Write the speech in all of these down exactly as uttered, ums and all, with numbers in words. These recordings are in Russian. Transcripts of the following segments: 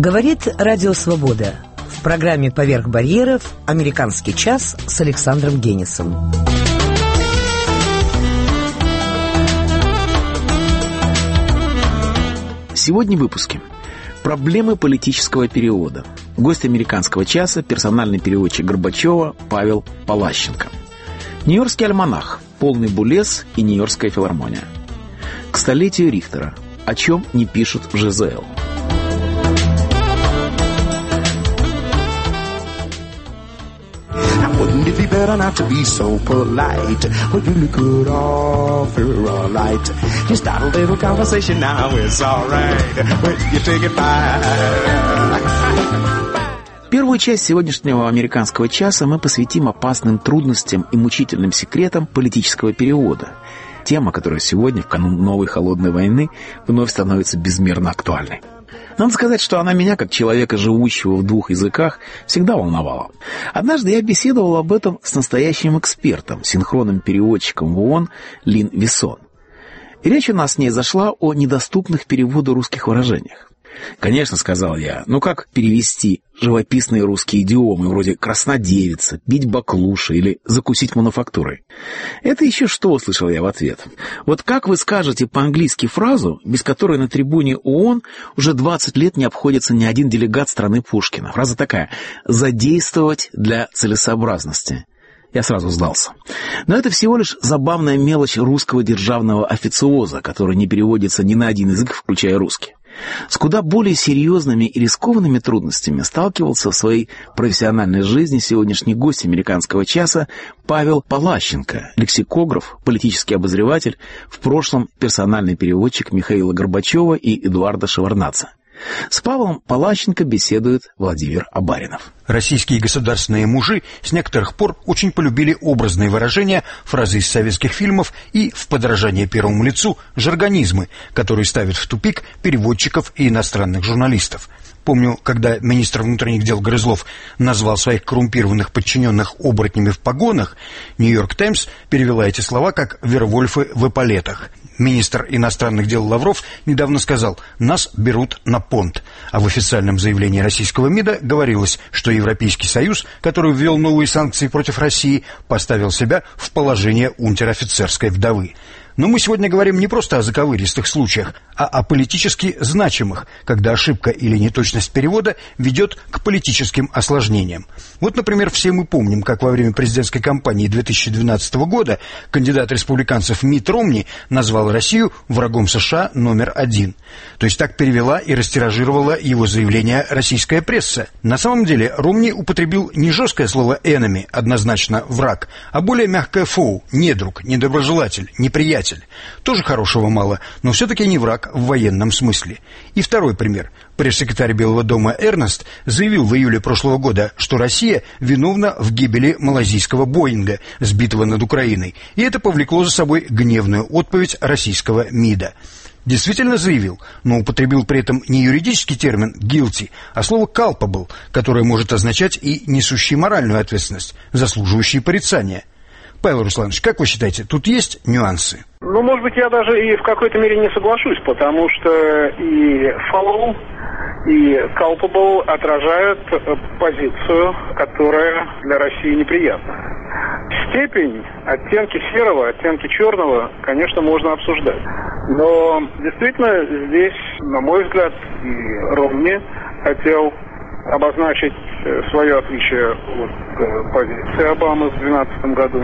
Говорит Радио Свобода. В программе «Поверх барьеров» «Американский час» с Александром Генисом. Сегодня в выпуске. Проблемы политического перевода. Гость «Американского часа» — персональный переводчик Горбачева Павел Палащенко. Нью-Йоркский альманах, полный булес и Нью-Йоркская филармония. К столетию Рихтера. О чем не пишут в ЖЗЛ. Wouldn't it be better not to be so polite? Well, you look good off your all right. You start a little conversation now, it's all right. Well, you take it fine. Первую часть сегодняшнего «Американского часа» мы посвятим опасным трудностям и мучительным секретам политического перевода. Тема, которая сегодня, в канун новой холодной войны, вновь становится безмерно актуальной. Надо сказать, что она меня, как человека, живущего в двух языках, всегда волновала. Однажды я беседовал об этом с настоящим экспертом, синхронным переводчиком в ООН Лин Виссон. И речь у нас с ней зашла о недоступных переводу русских выражениях. «Конечно, — сказал я, — ну как перевести живописные русские идиомы вроде «краснодевица», «бить баклуши» или «закусить мануфактурой»?» «Это еще что?» — услышал я в ответ. «Вот как вы скажете по-английски фразу, без которой на трибуне ООН уже двадцать лет не обходится ни один делегат страны Пушкина?» Фраза такая: «задействовать для целесообразности». Я сразу сдался. Но это всего лишь забавная мелочь русского державного официоза, который не переводится ни на один язык, включая русский. С куда более серьезными и рискованными трудностями сталкивался в своей профессиональной жизни сегодняшний гость «Американского часа» Павел Палащенко, лексикограф, политический обозреватель, в прошлом персональный переводчик Михаила Горбачева и Эдуарда Шеварднадзе. С Павлом Палащенко беседует Владимир Абаринов. Российские государственные мужи с некоторых пор очень полюбили образные выражения, фразы из советских фильмов и, в подражание первому лицу, жаргонизмы, которые ставят в тупик переводчиков и иностранных журналистов. Помню, когда министр внутренних дел Грызлов назвал своих коррумпированных подчиненных оборотнями в погонах, «Нью-Йорк Таймс» перевела эти слова как «вервольфы в эполетах». Министр иностранных дел Лавров недавно сказал: «Нас берут на понт». А в официальном заявлении российского МИДа говорилось, что Европейский Союз, который ввел новые санкции против России, поставил себя в положение унтер-офицерской вдовы. Но мы сегодня говорим не просто о заковыристых случаях, а о политически значимых, когда ошибка или неточность перевода ведет к политическим осложнениям. Вот, например, все мы помним, как во время президентской кампании две тысячи двенадцатого года кандидат республиканцев Митт Ромни назвал Россию врагом США номер один. То есть так перевела и растиражировала его заявление российская пресса. На самом деле Ромни употребил не жесткое слово «enemy», однозначно «враг», а более мягкое «foe», «недруг», «недоброжелатель», «неприятель». Тоже хорошего мало, но все-таки не враг в военном смысле. И второй пример. Пресс-секретарь Белого дома Эрнест заявил в июле прошлого года, что Россия виновна в гибели малайзийского Боинга, сбитого над Украиной, и это повлекло за собой гневную отповедь российского МИДа. Действительно заявил, но употребил при этом не юридический термин «guilty», а слово «culpable», которое может означать и несущий моральную ответственность, заслуживающий порицания. Павел Русланович, как вы считаете, тут есть нюансы? Ну, может быть, я даже и в какой-то мере не соглашусь, потому что и follow, и culpable отражают позицию, которая для России неприятна. Степень, оттенки серого, оттенки черного, конечно, можно обсуждать. Но действительно здесь, на мой взгляд, и Ромни хотел обозначить свое отличие от позиции Обамы в две тысячи двенадцатом году.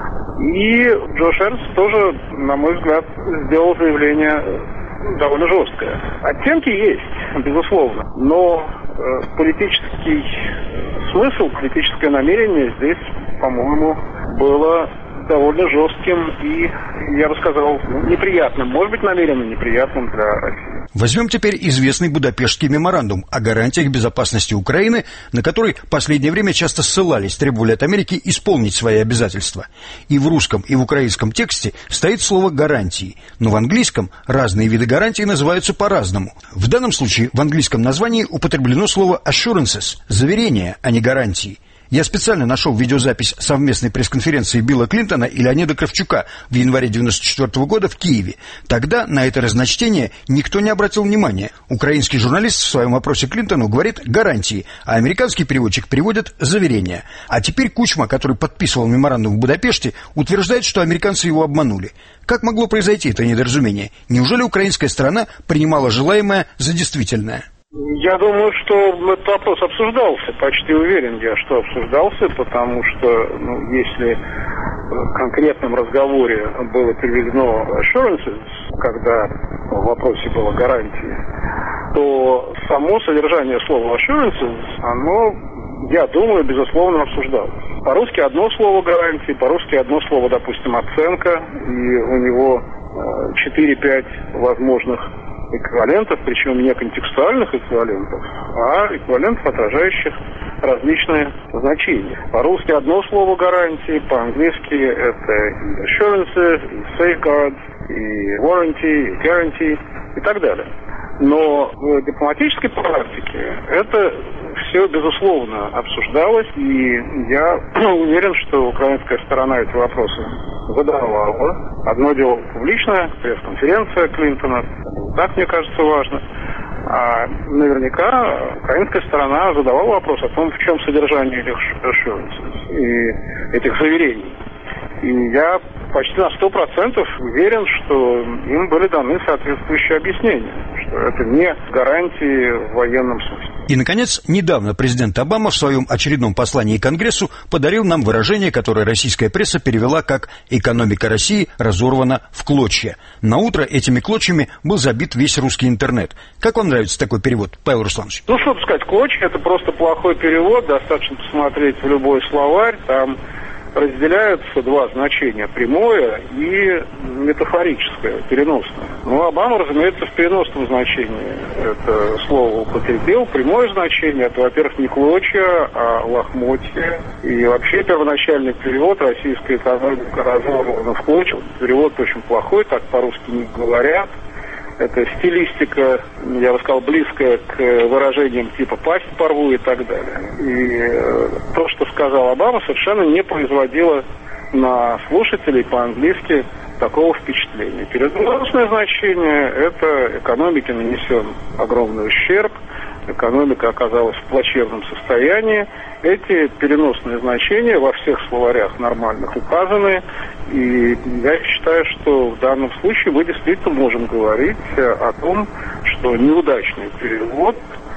И Джош Эрнст тоже, на мой взгляд, сделал заявление довольно жесткое. Оттенки есть, безусловно, но э, политический смысл, политическое намерение здесь, по-моему, было довольно жестким и, я бы сказал, неприятным, может быть, намеренно неприятным для России. Возьмем теперь известный Будапештский меморандум о гарантиях безопасности Украины, на который в последнее время часто ссылались, требовали от Америки исполнить свои обязательства. И в русском, и в украинском тексте стоит слово «гарантии», но в английском разные виды гарантий называются по-разному. В данном случае в английском названии употреблено слово «assurances» – заверения, а не гарантии. Я специально нашел видеозапись совместной пресс-конференции Билла Клинтона и Леонида Кравчука в январе девяносто четвёртого года в Киеве. Тогда на это разночтение никто не обратил внимания. Украинский журналист в своем вопросе Клинтону говорит «гарантии», а американский переводчик переводит «заверения». А теперь Кучма, который подписывал меморандум в Будапеште, утверждает, что американцы его обманули. Как могло произойти это недоразумение? Неужели украинская сторона принимала желаемое за действительное? Я думаю, что этот вопрос обсуждался, почти уверен я, что обсуждался, потому что, ну, если в конкретном разговоре было приведено assurances, когда в вопросе была гарантия, то само содержание слова assurances, оно, я думаю, безусловно обсуждалось. По-русски одно слово гарантии, по-русски одно слово, допустим, оценка, и у него четыре-пять возможных эквивалентов, причем не контекстуальных эквивалентов, а эквивалентов, отражающих различные значения. По-русски одно слово гарантии, по-английски это и assurances, и safeguards, и warranty, и guarantee и так далее. Но в дипломатической практике это все, безусловно, обсуждалось, и я уверен, что украинская сторона эти вопросы задавала. Одно дело публичная пресс-конференция Клинтона, так, мне кажется, важно. А наверняка украинская сторона задавала вопрос о том, в чем содержание этих assurances и этих заверений. И я почти на сто процентов уверен, что им были даны соответствующие объяснения, что это не гарантии в военном смысле. И, наконец, недавно президент Обама в своем очередном послании Конгрессу подарил нам выражение, которое российская пресса перевела как «экономика России разорвана в клочья». На утро этими клочьями был забит весь русский интернет. Как вам нравится такой перевод, Павел Русланович? Ну, что сказать, клочья — это просто плохой перевод, достаточно посмотреть в любой словарь, там разделяются два значения: прямое и метафорическое, переносное. Ну, Обама, разумеется, в переносном значении это слово употребил. Прямое значение — это, во-первых, не клочья, а лохмотья. И вообще первоначальный перевод «российская экономика разорвана в клочья». Перевод очень плохой, так по-русски не говорят. Это стилистика, я бы сказал, близкая к выражениям типа «пасть порву» и так далее. И э, то, что сказал Обама, совершенно не производило на слушателей по-английски такого впечатления. Переносное значение — это экономике нанесен огромный ущерб, экономика оказалась в плачевном состоянии. Эти переносные значения во всех словарях нормальных указаны, и я считаю, что в данном случае мы действительно можем говорить о том, что неудачный перевод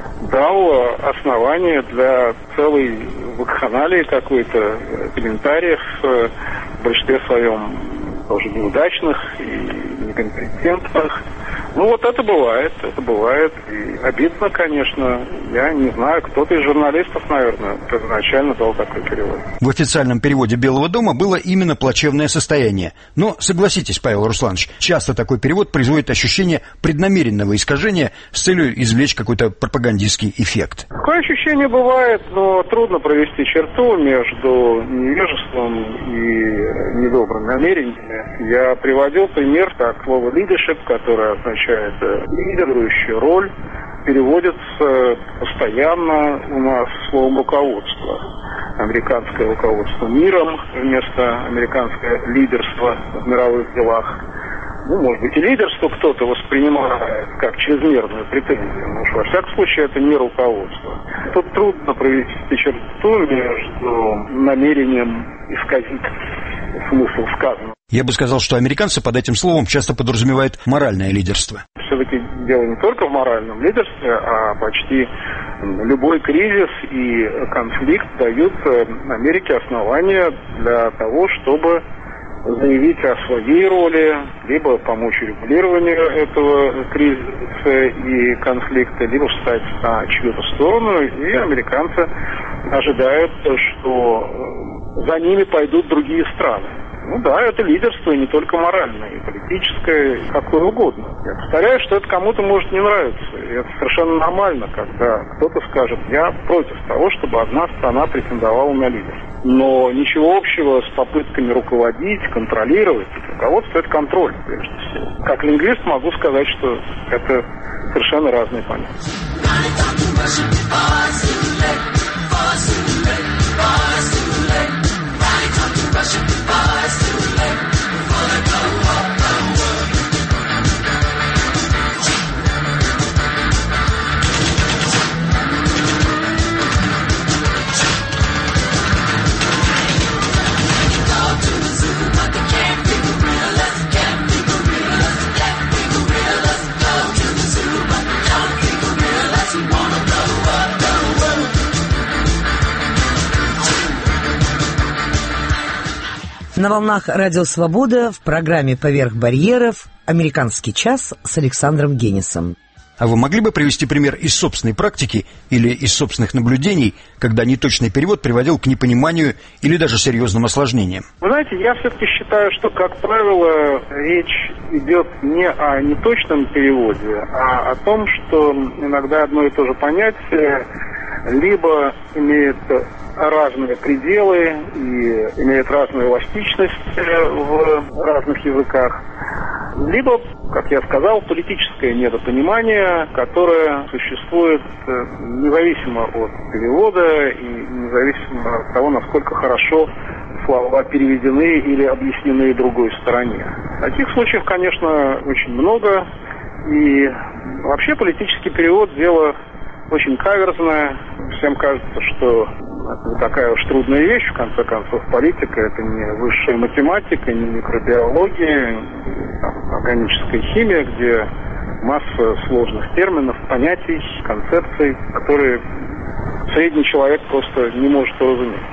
дал основание для целой вакханалии какой-то, комментариев в большинстве своем тоже неудачных и некомпетентных. Ну, вот это бывает, это бывает. И обидно, конечно. Я не знаю, кто-то из журналистов, наверное, первоначально дал такой перевод. В официальном переводе Белого дома было именно плачевное состояние. Но, согласитесь, Павел Русланович, часто такой перевод производит ощущение преднамеренного искажения с целью извлечь какой-то пропагандистский эффект. Такое ощущение бывает, но трудно провести черту между невежеством и недобрым намерением. Я приводил пример, как слово leadership, которое означает лидирующая роль, переводится постоянно у нас словом руководство. Американское руководство миром вместо американское лидерство в мировых делах. Ну, может быть, и лидерство кто-то воспринимает как чрезмерную претензию, но уж во всяком случае это не руководство. Тут трудно провести черту между намерением исказить смысл сказанного. Я бы сказал, что американцы под этим словом часто подразумевают моральное лидерство. Все-таки дело не только в моральном лидерстве, а почти любой кризис и конфликт дают Америке основания для того, чтобы заявить о своей роли, либо помочь регулированию этого кризиса и конфликта, либо встать на чью-то сторону, и американцы ожидают, что за ними пойдут другие страны. Ну да, это лидерство, и не только моральное, и политическое, и какое угодно. Я повторяю, что это кому-то может не нравиться. И это совершенно нормально, когда кто-то скажет: я против того, чтобы одна страна претендовала на лидерство. Но ничего общего с попытками руководить, контролировать. Руководство — это контроль, прежде всего. Как лингвист могу сказать, что это совершенно разные понятия. На волнах Радио Свобода в программе «Поверх барьеров» «Американский час» с Александром Генисом. А вы могли бы привести пример из собственной практики или из собственных наблюдений, когда неточный перевод приводил к непониманию или даже серьезным осложнениям? Вы знаете, я все-таки считаю, что, как правило, речь идет не о неточном переводе, а о том, что иногда одно и то же понятие либо имеет разные пределы и имеет разную эластичность в разных языках, либо, как я сказал, политическое недопонимание, которое существует независимо от перевода и независимо от того, насколько хорошо слова переведены или объяснены другой стороне. Таких случаев, конечно, очень много, и вообще политический перевод – дело очень каверзная. Всем кажется, что это не такая уж трудная вещь. В конце концов, политика – это не высшая математика, не микробиология, не там, органическая химия, где масса сложных терминов, понятий, концепций, которые средний человек просто не может уразуметь.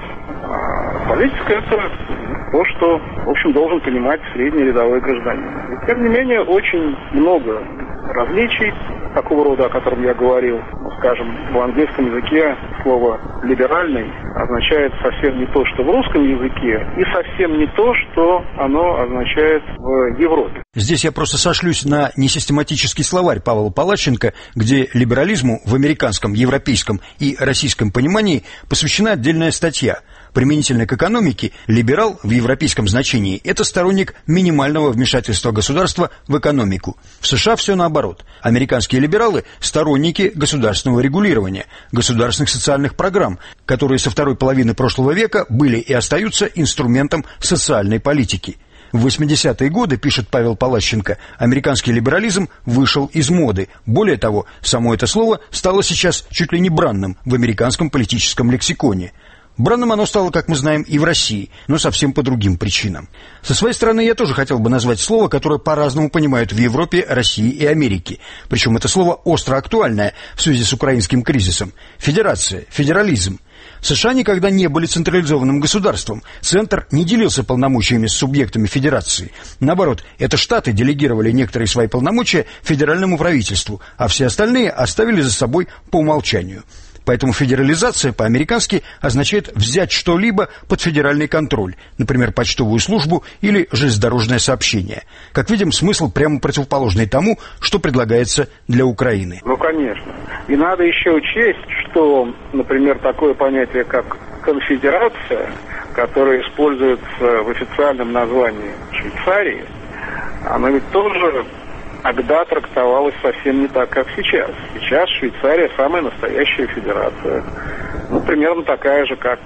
А политика – это то, что, в общем, должен понимать средний рядовой гражданин. И, тем не менее, очень много различий такого рода, о котором я говорил. Скажем, в английском языке слово «либеральный» означает совсем не то, что в русском языке, и совсем не то, что оно означает в Европе. Здесь я просто сошлюсь на несистематический словарь Павла Палащенко, где либерализму в американском, европейском и российском понимании посвящена отдельная статья. Применительно к экономике, либерал в европейском значении – это сторонник минимального вмешательства государства в экономику. В США все наоборот. Американские либералы – сторонники государственного регулирования, государственных социальных программ, которые со второй половины прошлого века были и остаются инструментом социальной политики. В восьмидесятые годы, пишет Павел Палащенко, американский либерализм вышел из моды. Более того, само это слово стало сейчас чуть ли не бранным в американском политическом лексиконе. Бранным оно стало, как мы знаем, и в России, но совсем по другим причинам. Со своей стороны, я тоже хотел бы назвать слово, которое по-разному понимают в Европе, России и Америке. Причем это слово остро актуальное в связи с украинским кризисом. Федерация, федерализм. США никогда не были централизованным государством. Центр не делился полномочиями с субъектами федерации. Наоборот, это штаты делегировали некоторые свои полномочия федеральному правительству, а все остальные оставили за собой по умолчанию. Поэтому федерализация по-американски означает взять что-либо под федеральный контроль, например, почтовую службу или железнодорожное сообщение. Как видим, смысл прямо противоположный тому, что предлагается для Украины. Ну, конечно. И надо еще учесть, что, например, такое понятие, как конфедерация, которое используется в официальном названии Швейцарии, оно ведь тоже тогда трактовалось совсем не так, как сейчас. Сейчас Швейцария самая настоящая федерация. Ну, примерно такая же, как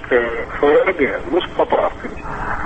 ФРГ, ну, с поправками.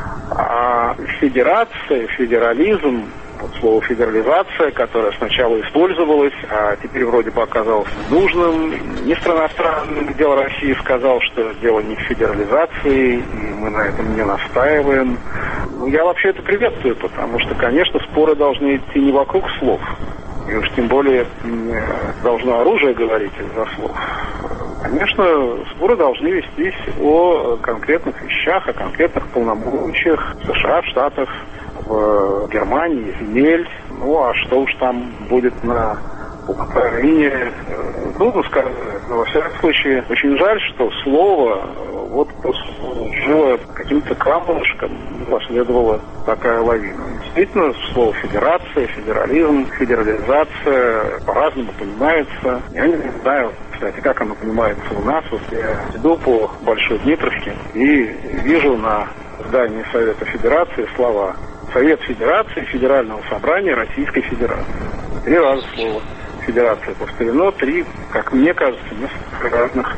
А федерация, федерализм, вот слово федерализация, которое сначала использовалось, а теперь вроде бы оказалось нужным. Министр иностранных дел России сказал, что дело не в федерализации, и мы на этом не настаиваем. Ну, я вообще это приветствую, потому что, конечно, споры должны идти не вокруг слов. И уж тем более не должно оружие говорить из-за слов. Конечно, споры должны вестись о конкретных вещах, о конкретных полномочиях в США, в Штатах, в Германии, земель. Ну, а что уж там будет на Украине, трудно сказать. Но, во всяком случае, очень жаль, что слово вот жило каким-то камушком, последовала такая лавина. Действительно, слово федерация, федерализм, федерализация по-разному понимается. Я не знаю, кстати, как оно понимается у нас. Вот я иду по Большой Дмитровке и вижу на здании Совета Федерации слова «Совет Федерации Федерального собрания Российской Федерации». Три раза слово «федерация» повторено, три, как мне кажется, несколько разных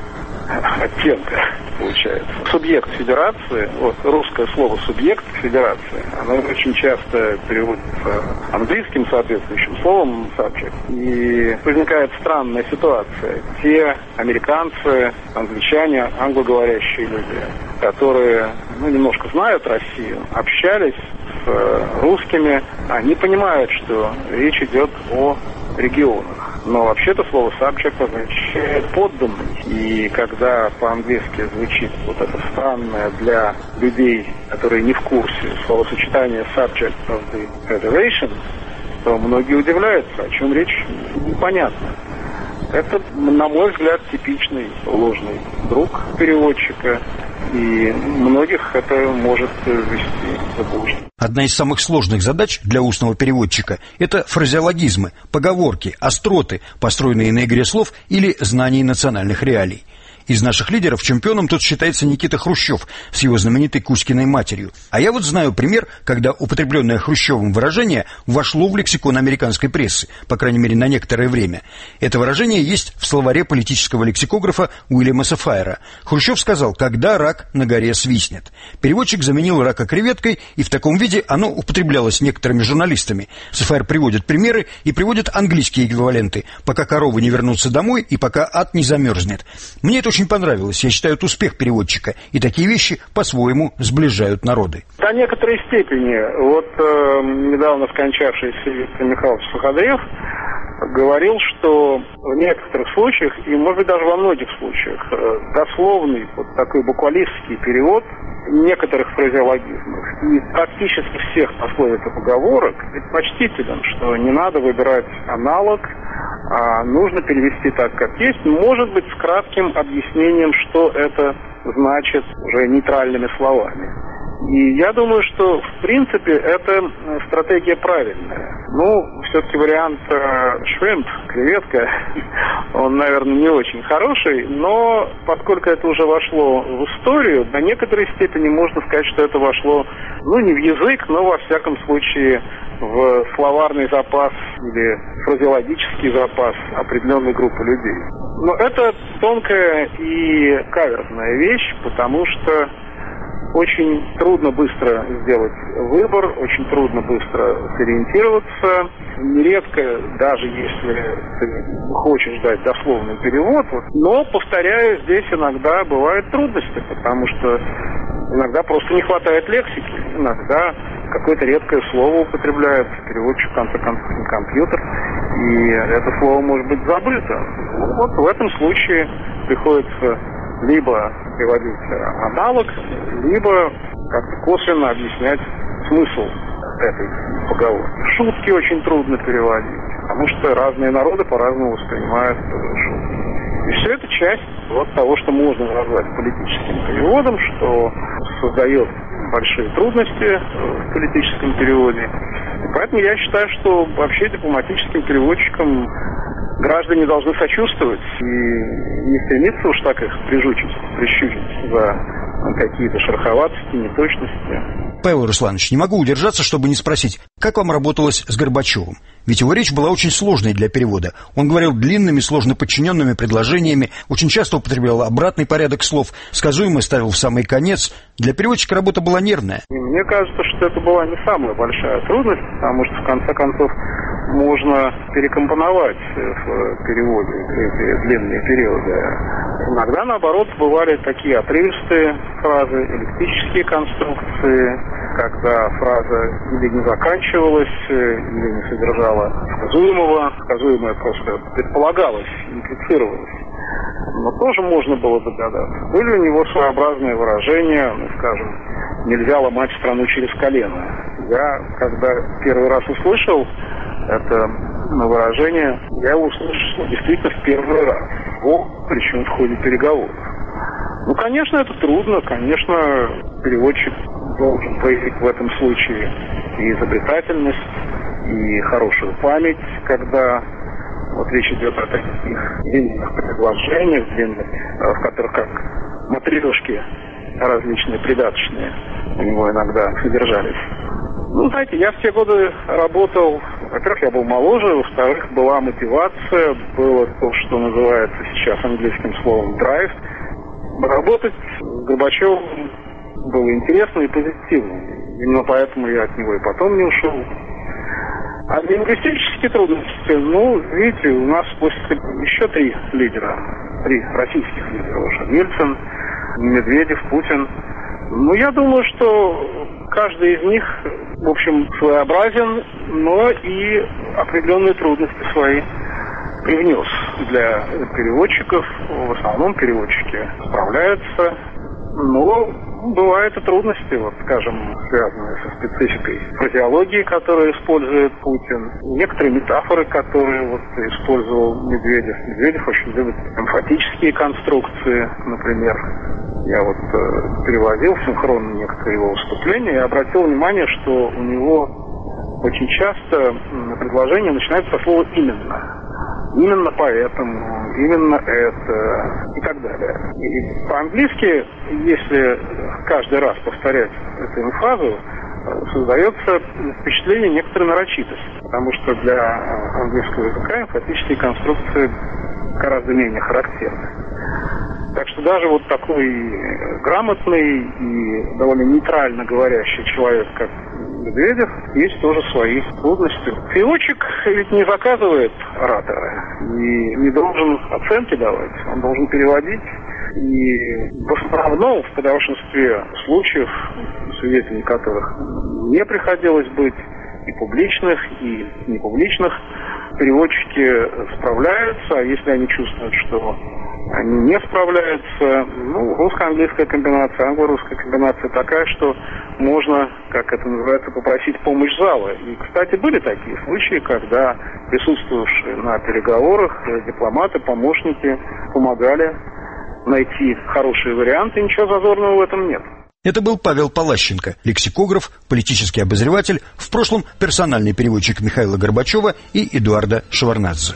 оттенка получается. Субъект федерации, вот русское слово «субъект федерации», оно очень часто переводится английским соответствующим словом «subject». И возникает странная ситуация. Те американцы, англичане, англоговорящие люди, которые ну, немножко знают Россию, общались с русскими, они понимают, что речь идет о регионах. Но вообще-то слово subject означает подданный. И когда по-английски звучит вот это странное для людей, которые не в курсе, словосочетание subject of the federation, то многие удивляются, о чем речь, непонятно. Это, на мой взгляд, типичный ложный друг переводчика, и многих это может ввести в заблуждение. Одна из самых сложных задач для устного переводчика – это фразеологизмы, поговорки, остроты, построенные на игре слов или знании национальных реалий. Из наших лидеров чемпионом тут считается Никита Хрущев с его знаменитой Кузькиной матерью. А я вот знаю пример, когда употребленное Хрущевым выражение вошло в лексикон американской прессы, по крайней мере на некоторое время. Это выражение есть в словаре политического лексикографа Уильяма Сафайра. Хрущев сказал: «Когда рак на горе свистнет». Переводчик заменил рака креветкой, и в таком виде оно употреблялось некоторыми журналистами. Сафайр приводит примеры и приводит английские эквиваленты: «Пока коровы не вернутся домой и пока ад не замерзнет». Мне это очень понравилось. Я считаю, это успех переводчика. И такие вещи по-своему сближают народы. До некоторой степени. Вот э, недавно скончавшийся Виктор Михайлович Суходрев говорил, что в некоторых случаях, и может быть даже во многих случаях, э, дословный, вот такой буквалистский перевод некоторых фразеологизмов и практически всех пословиц и поговорок предпочтителен, что не надо выбирать аналог, а нужно перевести так, как есть, может быть, с кратким объяснением, что это значит уже нейтральными словами. И я думаю, что, в принципе, эта стратегия правильная. Ну, все-таки вариант шримп, креветка, он, наверное, не очень хороший, но поскольку это уже вошло в историю, до некоторой степени можно сказать, что это вошло, ну, не в язык, но, во всяком случае, в словарный запас или фразеологический запас определенной группы людей. Но это тонкая и каверзная вещь, потому что очень трудно быстро сделать выбор, очень трудно быстро сориентироваться. Нередко, даже если ты хочешь дать дословный перевод, но, повторяю, здесь иногда бывают трудности, потому что иногда просто не хватает лексики, иногда какое-то редкое слово употребляет переводчик, в конце концов, не компьютер, и это слово может быть забыто. Ну, вот в этом случае приходится либо приводить аналог, либо как-то косвенно объяснять смысл этой поговорки. Шутки очень трудно переводить, потому что разные народы по-разному воспринимают шутки. И все это часть вот того, что можно назвать политическим переводом, что создает большие трудности в политическом переводе. И поэтому я считаю, что вообще дипломатическим переводчикам граждане должны сочувствовать и не стремиться уж так их прижучить, прищучить за какие-то шероховатости, неточности. Павел Русланович, не могу удержаться, чтобы не спросить, как вам работалось с Горбачевым? Ведь его речь была очень сложной для перевода. Он говорил длинными, сложно подчиненными предложениями, очень часто употреблял обратный порядок слов, сказуемое ставил в самый конец. Для переводчика работа была нервная. Мне кажется, что это была не самая большая трудность, потому что, в конце концов, можно перекомпоновать в переводе эти длинные периоды. Иногда, наоборот, бывали такие отрывистые фразы, эллиптические конструкции, когда фраза или не заканчивалась, или не содержала сказуемого, сказуемое просто предполагалось, имплицировалось. Но тоже можно было догадаться. Были у него своеобразные выражения, ну, скажем, «нельзя ломать страну через колено». Я, когда первый раз услышал это выражение, я его услышал действительно в первый раз. О, причем в ходе переговоров. Ну, конечно, это трудно. Конечно, переводчик должен проявить в этом случае и изобретательность, и хорошую память, когда вот речь идет о таких длинных предложениях, длинных, в которых как матрешки различные придаточные у него иногда содержались. Ну, знаете, я в те годы работал, во-первых, я был моложе, во-вторых, была мотивация, было то, что называется сейчас английским словом драйв. Работать с Горбачевым было интересно и позитивно. Именно поэтому я от него и потом не ушел. А лингвистические трудности, ну, видите, у нас после еще три лидера, три российских лидера уже. Ельцин, Медведев, Путин. Ну, я думаю, что каждый из них, в общем, своеобразен, но и определенные трудности свои привнес для переводчиков. В основном переводчики справляются, но бывают и трудности, вот, скажем, связанные со спецификой фразеологии, которую использует Путин. Некоторые метафоры, которые вот использовал Медведев. Медведев очень любит эмфатические конструкции, например. Я вот э, переводил синхронно некоторые его выступления и обратил внимание, что у него очень часто предложения начинаются со слова «именно». Именно поэтому, именно это и так далее. И по-английски, если каждый раз повторять эту эмфазу, создается впечатление некоторой нарочитости, потому что для английского языка эмфатические конструкции гораздо менее характерны. Так что даже вот такой грамотный и довольно нейтрально говорящий человек, как Медведев, есть тоже свои трудности. Переводчик ведь не заказывает оратора и не должен оценки давать, он должен переводить. И в основном, в большинстве случаев, свидетелями которых мне приходилось быть, и публичных, и непубличных, переводчики справляются, а если они чувствуют, что они не справляются, ну, русско-английская комбинация, англо-русская комбинация такая, что можно, как это называется, попросить помощь зала. И, кстати, были такие случаи, когда присутствовавшие на переговорах дипломаты, помощники помогали найти хорошие варианты, ничего зазорного в этом нет. Это был Павел Палащенко, лексикограф, политический обозреватель, в прошлом персональный переводчик Михаила Горбачева и Эдуарда Шеварднадзе.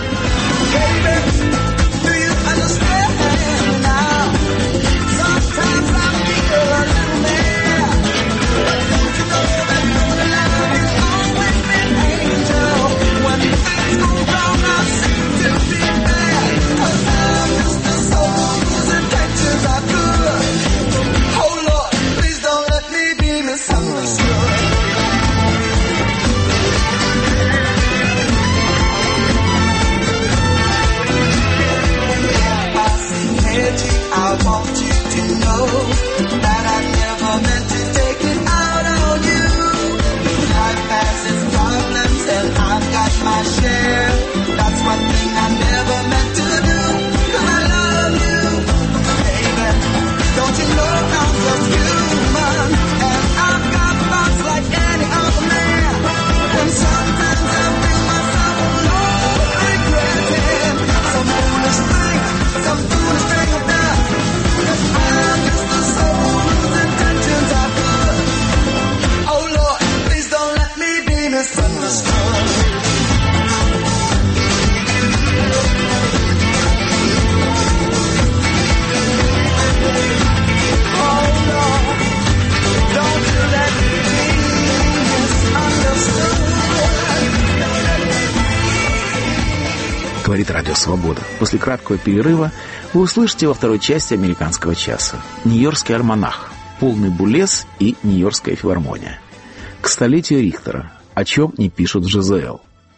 Говорит Радио Свобода. После краткого перерыва вы услышите во второй части «Американского часа» Нью-Йоркский альманах, полный булес и Нью-Йоркская филармония. К столетию Рихтера. О чем не пишут в ЖЗЛ.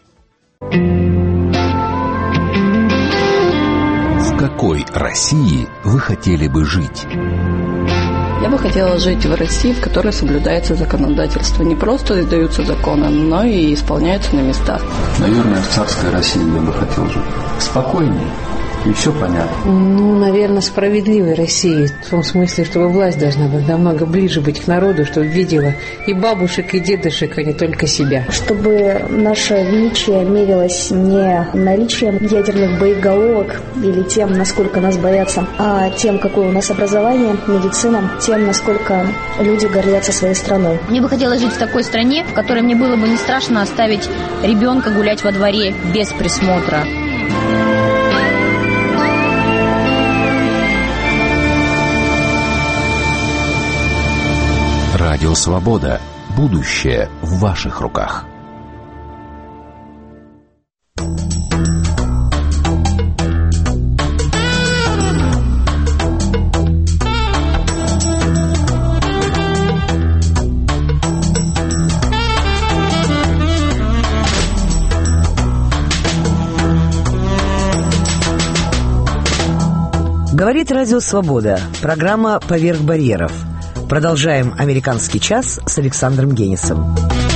В какой России вы хотели бы жить? Я бы хотела жить в России, в которой соблюдается законодательство. Не просто издаются законы, но и исполняются на местах. Наверное, в царской России я бы хотел жить. Спокойнее. И все понятно. Ну, наверное, справедливой России. В том смысле, чтобы власть должна быть намного ближе быть к народу, чтобы видела и бабушек, и дедушек, а не только себя. Чтобы наше величие мерилось не наличием ядерных боеголовок или тем, насколько нас боятся, а тем, какое у нас образование, медицина, тем, насколько люди гордятся своей страной. Мне бы хотелось жить в такой стране, в которой мне было бы не страшно оставить ребенка гулять во дворе без присмотра. Радио Свобода. Будущее в ваших руках. Говорит Радио Свобода. Программа «Поверх барьеров». Продолжаем «Американский час» с Александром Генисом.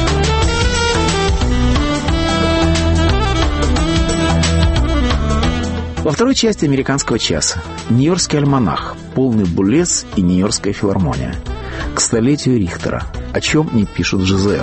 Во второй части «Американского часа» Нью-Йоркский альманах, полный булез и Нью-Йоркская филармония. К столетию Рихтера. О чем не пишут Жизел.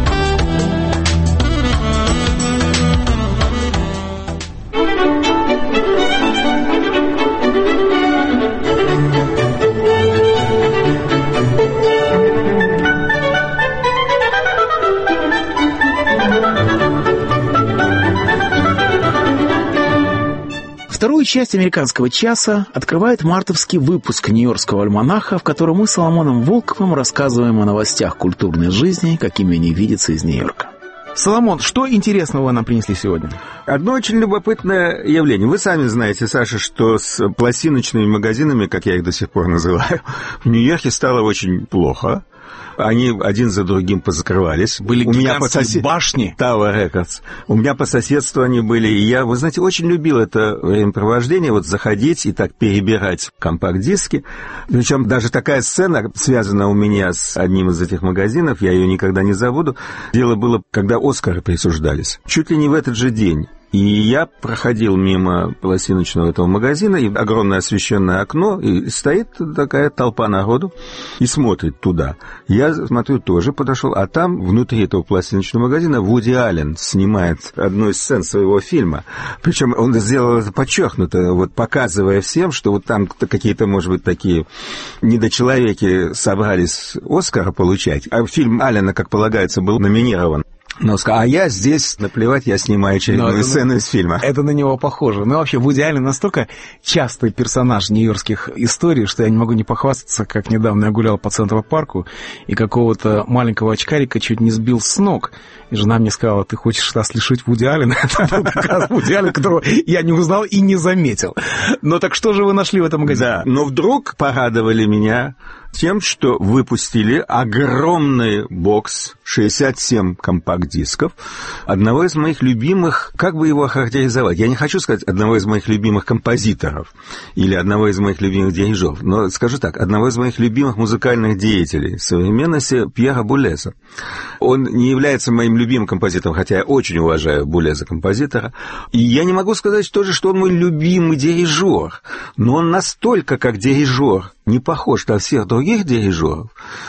Вторую часть «Американского часа» открывает мартовский выпуск Нью-Йоркского альманаха, в котором мы с Соломоном Волковым рассказываем о новостях культурной жизни, какими они видятся из Нью-Йорка. Соломон, что интересного вы нам принесли сегодня? Одно очень любопытное явление. Вы сами знаете, Саша, что с пластиночными магазинами, как я их до сих пор называю, в Нью-Йорке стало очень плохо. Они один за другим позакрывались. Были у меня гигантские по сосед... башни. Tower Records. У меня по соседству они были. И я, вы знаете, очень любил это времяпровождение, вот заходить и так перебирать компакт-диски. Причем даже такая сцена связана у меня с одним из этих магазинов, я ее никогда не забуду. Дело было, когда «Оскары» присуждались. Чуть ли не в этот же день. И я проходил мимо пластиночного этого магазина, и огромное освещенное окно, и стоит такая толпа народу и смотрит туда. Я смотрю, тоже подошел, а там внутри этого пластиночного магазина Вуди Аллен снимает одну из сцен своего фильма. Причем он сделал это подчеркнуто, вот показывая всем, что вот там какие-то, может быть, такие недочеловеки собрались Оскара получать, а фильм Аллена, как полагается, был номинирован. Но, а я здесь, наплевать, я снимаю очередную сцену из фильма. Это на него похоже. Ну, вообще, Вуди Аллен настолько частый персонаж нью-йоркских историй, что я не могу не похвастаться, как недавно я гулял по Центral-парку, и какого-то маленького очкарика чуть не сбил с ног. И жена мне сказала: ты хочешь нас лишить Вуди Аллена? Это был как раз Вуди Аллен, которого я не узнал и не заметил. Но так что же вы нашли в этом магазине? Да, но вдруг порадовали меня тем, что выпустили огромный бокс, шестьдесят семь компакт-дисков, одного из моих любимых, как бы его охарактеризовать, я не хочу сказать одного из моих любимых композиторов или одного из моих любимых дирижеров, но скажу так, одного из моих любимых музыкальных деятелей современности Пьера Булеза. Он не является моим любимым композитором, хотя я очень уважаю Булеза композитора, и я не могу сказать тоже, что он мой любимый дирижер, но он настолько как дирижер не похож на всех других дирижеров,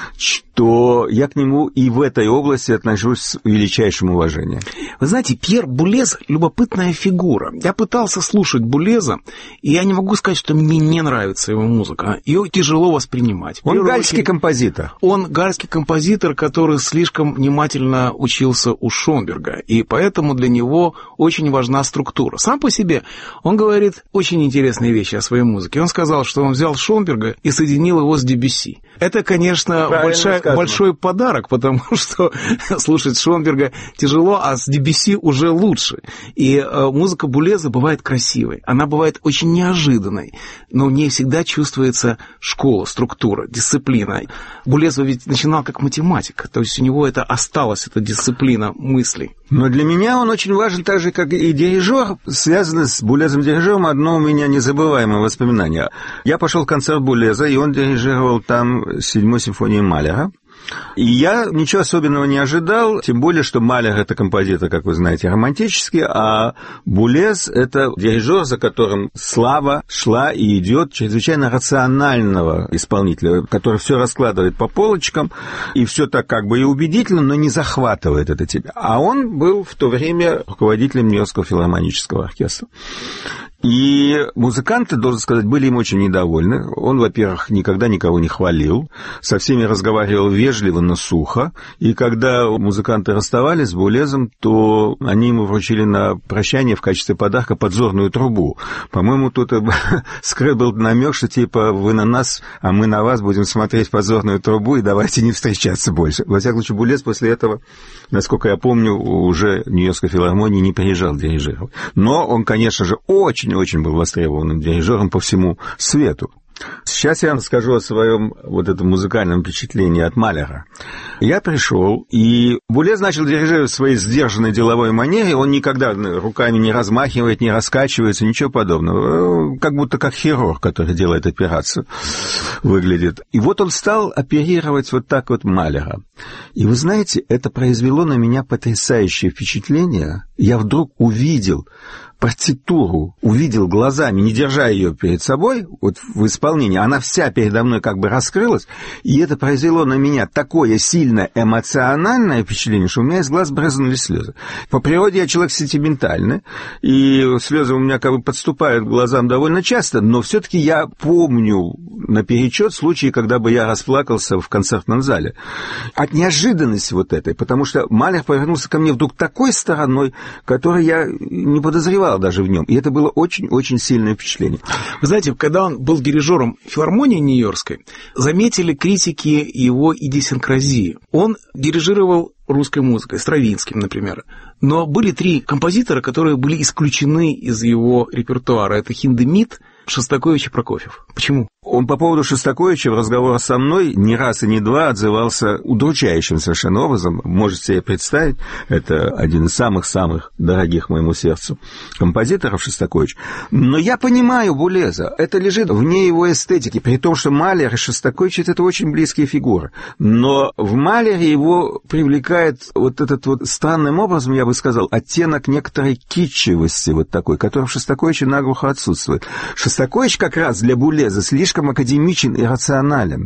что я к нему и в этой области отношусь с величайшим уважением. Вы знаете, Пьер Булез – любопытная фигура. Я пытался слушать Булеза, и я не могу сказать, что мне не нравится его музыка. Ее тяжело воспринимать. Он гальский очередь, композитор. Он гальский композитор, который слишком внимательно учился у Шонберга, и поэтому для него очень важна структура. Сам по себе он говорит очень интересные вещи о своей музыке. Он сказал, что он взял Шонберга и соединил его с Дебюсси. Это, конечно, большой, большой подарок, потому что слушать Шонберга тяжело, а с Дебюсси уже лучше. И э, музыка Булеза бывает красивой, она бывает очень неожиданной, но в ней всегда чувствуется школа, структура, дисциплина. Булез ведь начинал как математик, то есть у него это осталось, эта дисциплина мыслей. Но для меня он очень важен так же, как и дирижер. Связано с Булезом-дирижером одно у меня незабываемое воспоминание. Я пошел в концерт Булеза, и он дирижировал там седьмой симфонии Малера. И я ничего особенного не ожидал, тем более, что Малер — это композитор, как вы знаете, романтический, а Булез — это дирижер, за которым слава шла и идет чрезвычайно рационального исполнителя, который все раскладывает по полочкам, и все так как бы и убедительно, но не захватывает это тебя. А он был в то время руководителем Нью-Йоркского филармонического оркестра. И музыканты, должен сказать, были им очень недовольны. Он, во-первых, никогда никого не хвалил, со всеми разговаривал вежливо, но сухо. И когда музыканты расставались с Булезом, то они ему вручили на прощание в качестве подарка подзорную трубу. По-моему, тут скрыт был намек, что типа вы на нас, а мы на вас будем смотреть подзорную трубу, и давайте не встречаться больше. Во всяком случае, Булез после этого, насколько я помню, уже в Нью-Йоркской филармонии не приезжал дирижировать. Но он, конечно же, очень очень был востребованным дирижером по всему свету. Сейчас я расскажу о своем вот этом музыкальном впечатлении от Малера. Я пришел, и Булез начал дирижировать в своей сдержанной деловой манере. Он никогда руками не размахивает, не раскачивается, ничего подобного. Как будто как хирург, который делает операцию, выглядит. И вот он стал оперировать вот так вот Малера. И вы знаете, это произвело на меня потрясающее впечатление. Я вдруг увидел партитуру, увидел глазами, не держа ее перед собой, вот в исполнении, она вся передо мной как бы раскрылась, и это произвело на меня такое сильное эмоциональное впечатление, что у меня из глаз брызнули слезы. По природе я человек сентиментальный, и слезы у меня как бы подступают к глазам довольно часто, но все-таки я помню наперечет случаи, когда бы я расплакался в концертном зале. От неожиданности вот этой, потому что Малер повернулся ко мне вдруг такой стороной, которой я не подозревал даже в нем. И это было очень-очень сильное впечатление. Вы знаете, когда он был дирижером филармонии Нью-Йоркской, заметили критики его идиосинкразии. Он дирижировал русской музыкой, Стравинским, например. Но были три композитора, которые были исключены из его репертуара. Это Хиндемит, Шостакович и Прокофьев. Почему? Он по поводу Шостаковича в разговоре со мной не раз и не два отзывался удручающим совершенно образом. Можете себе представить, это один из самых-самых дорогих моему сердцу композиторов Шостакович. Но я понимаю Булеза, это лежит вне его эстетики, при том, что Малер и Шостакович — это очень близкие фигуры. Но в Малере его привлекает вот этот вот странным образом, я бы сказал, оттенок некоторой китчевости вот такой, который в Шостаковиче наглухо отсутствует. Шостакович как раз для Булеза слишком академичен и рационален.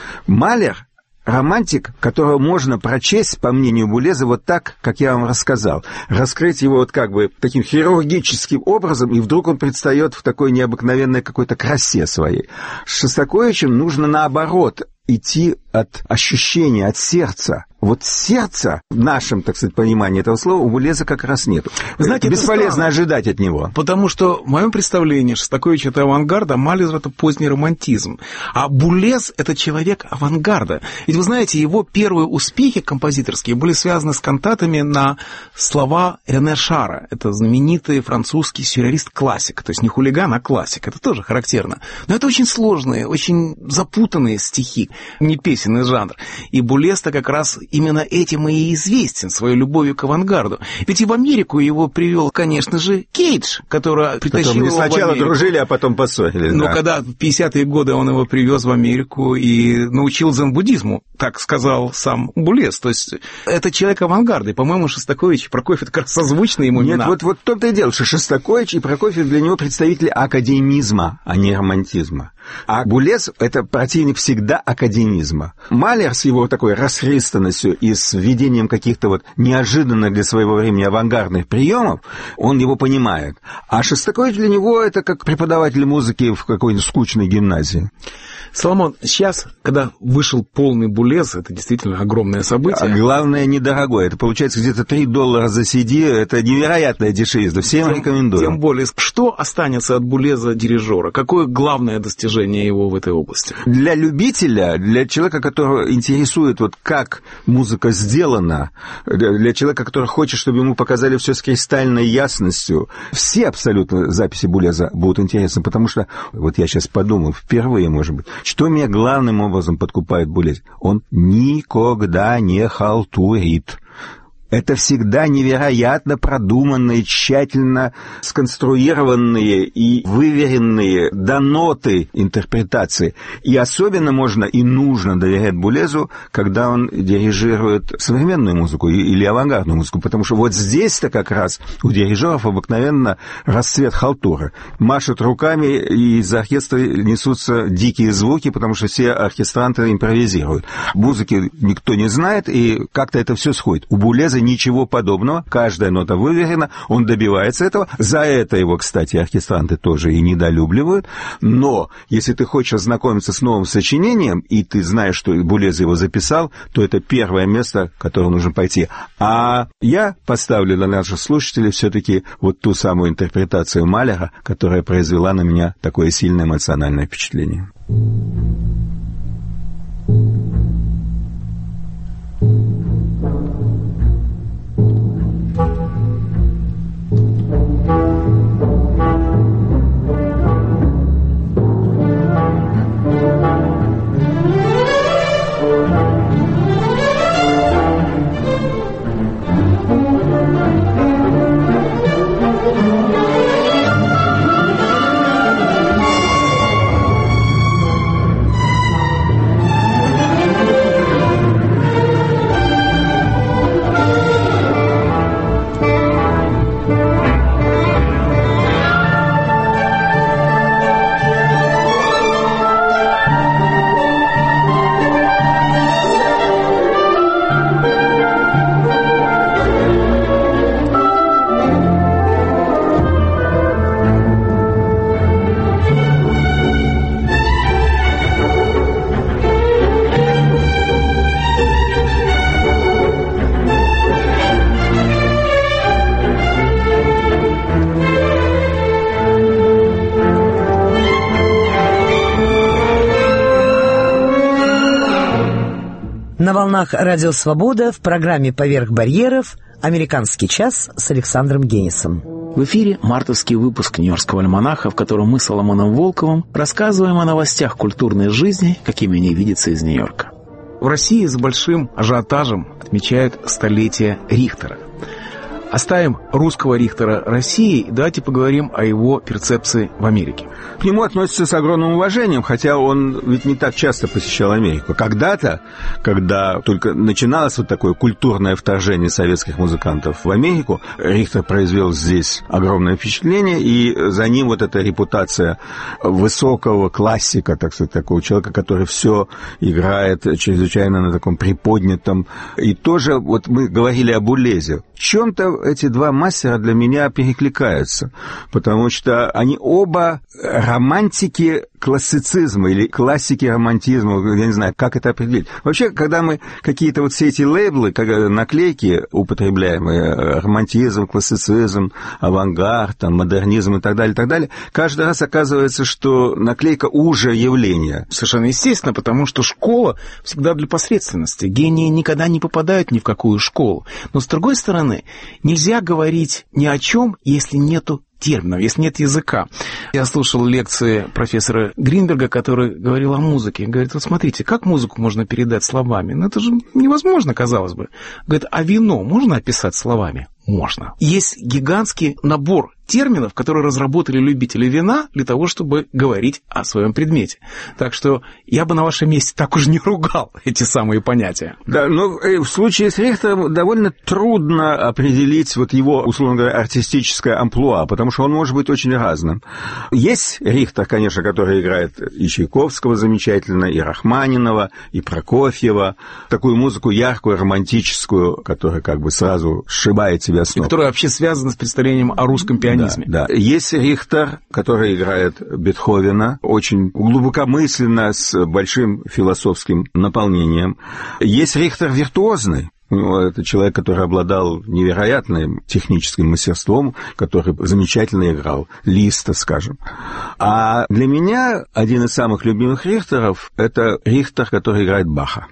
Малер — романтик, которого можно прочесть, по мнению Булеза, вот так, как я вам рассказал. Раскрыть его вот как бы таким хирургическим образом, и вдруг он предстает в такой необыкновенной какой-то красе своей. С Шостаковичем нужно наоборот идти от ощущения, от сердца. Вот сердца, в нашем, так сказать, понимании этого слова, у Булеза как раз нет. Вы знаете, бесполезно ожидать от него. Потому что в моем представлении Шостакович — это авангард, а Малер — это поздний романтизм. А Булез — это человек авангарда. Ведь вы знаете, его первые успехи композиторские были связаны с кантатами на слова Рене Шара. Это знаменитый французский сюрреалист-классик. То есть не хулиган, а классик. Это тоже характерно. Но это очень сложные, очень запутанные стихи, не песенный жанр. И Булез-то как раз именно этим и известен, своей любовью к авангарду. Ведь и в Америку его привел, конечно же, Кейдж, который притащил его в Америку. Сначала дружили, а потом поссорились. Но да. когда в пятидесятые годы он его привез в Америку и научил дзен-буддизму, так сказал сам Булез. То есть это человек авангарда. И, по-моему, Шостакович и Прокофьев как раз созвучны ему имена. Нет, вот, вот то-то и дело, что Шостакович и Прокофьев для него представители академизма, а не романтизма. А Булез — это противник всегда академизма. Малер с его такой расхристанностью и с введением каких-то вот неожиданных для своего времени авангардных приемов, он его понимает. А Шостакович для него — это как преподаватель музыки в какой-нибудь скучной гимназии. Соломон, сейчас, когда вышел полный Булез, это действительно огромное событие. А главное, недорогое. Это получается где-то три доллара за си ди. Это невероятная дешевизна. Всем тем, рекомендую. Тем более, что останется от Булеза дирижера? Какое главное достижение его в этой области? Для любителя, для человека, которого интересует, вот как музыка сделана, для человека, который хочет, чтобы ему показали все с кристальной ясностью, все абсолютно записи Булеза будут интересны, потому что, вот я сейчас подумал, впервые, может быть, что меня главным образом подкупает Булез? Он никогда не халтурит. Это всегда невероятно продуманные, тщательно сконструированные и выверенные до ноты интерпретации. И особенно можно и нужно доверять Булезу, когда он дирижирует современную музыку или авангардную музыку, потому что вот здесь-то как раз у дирижеров обыкновенно расцвет халтуры. Машут руками, и из оркестра несутся дикие звуки, потому что все оркестранты импровизируют. Музыки никто не знает, и как-то это все сходит. У Булеза ничего подобного, каждая нота выверена, он добивается этого. За это его, кстати, оркестранты тоже и недолюбливают. Но если ты хочешь ознакомиться с новым сочинением, и ты знаешь, что Булез его записал, то это первое место, к которому нужно пойти. А я поставлю для наших слушателей все-таки вот ту самую интерпретацию Малера, которая произвела на меня такое сильное эмоциональное впечатление. На волнах Радио Свобода в программе «Поверх барьеров» «Американский час» с Александром Генисом. В эфире мартовский выпуск Нью-Йоркского альманаха, в котором мы с Соломоном Волковым рассказываем о новостях культурной жизни, какими они видятся из Нью-Йорка. В России с большим ажиотажем отмечают столетие Рихтера. Оставим русского Рихтера России и давайте поговорим о его перцепции в Америке. К нему относятся с огромным уважением, хотя он ведь не так часто посещал Америку. Когда-то, когда только начиналось вот такое культурное вторжение советских музыкантов в Америку, Рихтер произвел здесь огромное впечатление, и за ним вот эта репутация высокого классика, так сказать, такого человека, который все играет чрезвычайно на таком приподнятом. И тоже вот мы говорили об Улезе. В чем-то эти два мастера для меня перекликаются, потому что они оба романтики классицизма или классики романтизма, я не знаю, как это определить. Вообще, когда мы какие-то вот все эти лейблы, как наклейки употребляемые, романтизм, классицизм, авангард, там, модернизм и так далее, и так далее, каждый раз оказывается, что наклейка уже явление. Совершенно естественно, потому что школа всегда для посредственности. Гении никогда не попадают ни в какую школу. Но, с другой стороны, нельзя говорить ни о чем, если нету терминов, если нет языка. Я слушал лекции профессора Гринберга, который говорил о музыке. Говорит, вот смотрите, как музыку можно передать словами? Ну, это же невозможно, казалось бы. Говорит, а вино можно описать словами? Можно. Есть гигантский набор терминов, которые разработали любители вина для того, чтобы говорить о своем предмете. Так что я бы на вашем месте так уж не ругал эти самые понятия. Да, но в случае с Рихтером довольно трудно определить вот его, условно говоря, артистическое амплуа, потому что он может быть очень разным. Есть Рихтер, конечно, который играет и Чайковского замечательно, и Рахманинова, и Прокофьева, такую музыку яркую, романтическую, которая как бы сразу сшибает тебя с ног. И которая вообще связана с представлением о русском пианизме. Да, да. Есть Рихтер, который играет Бетховена, очень глубокомысленно, с большим философским наполнением. Есть Рихтер виртуозный. Это человек, который обладал невероятным техническим мастерством, который замечательно играл Листа, скажем. А для меня один из самых любимых Рихтеров – это Рихтер, который играет Баха.